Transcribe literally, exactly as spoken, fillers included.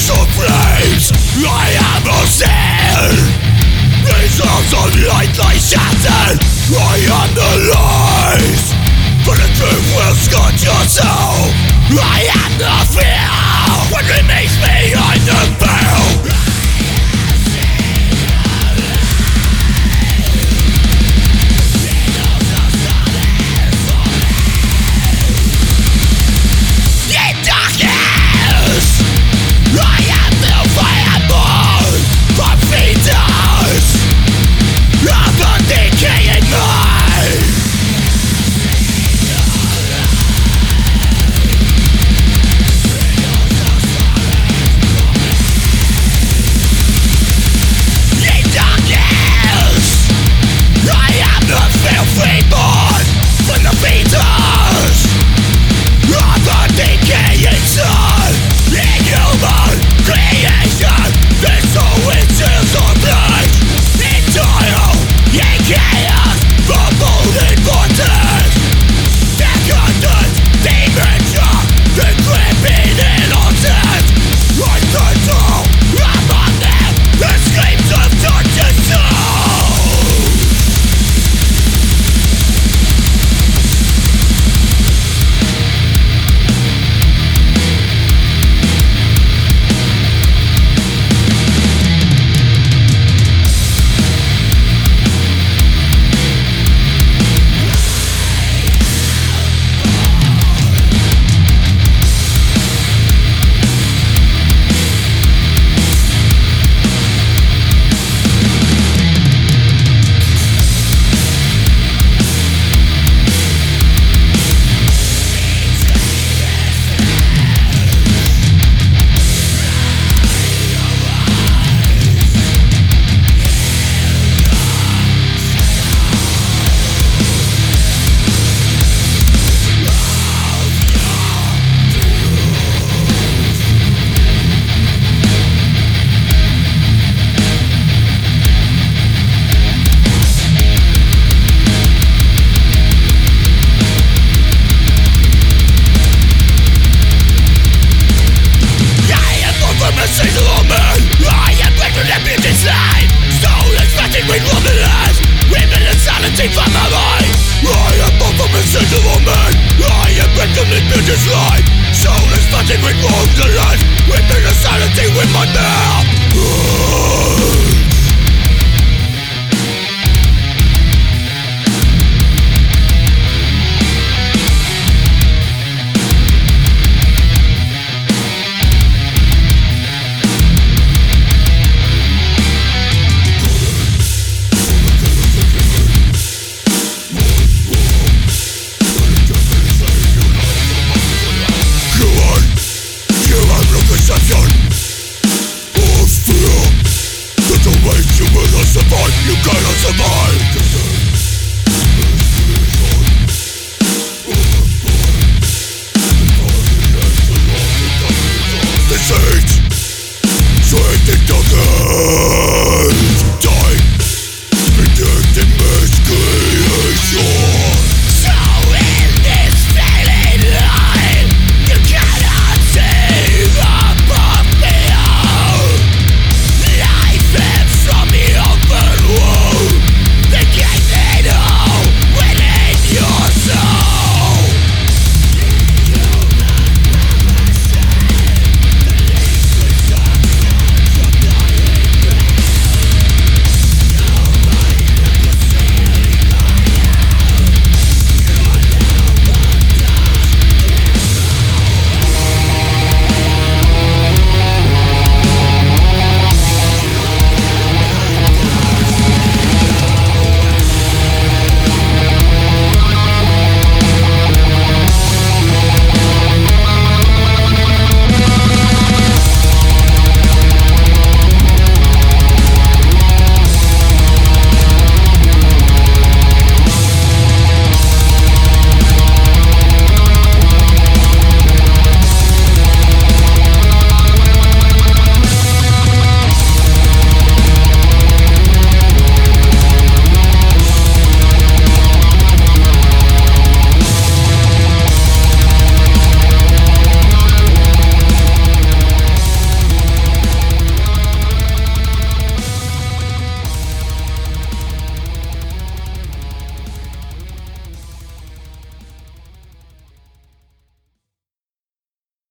of flames, I am a sin. Resolves on lightly shattered, I am the lies. For the truth will scorch your soul, I am the fear. What remains behind the veil? From my mind, I am born from a single man. I am victim in this life. Soul is fighting with wrongs and lies. We've been a sanity with my man.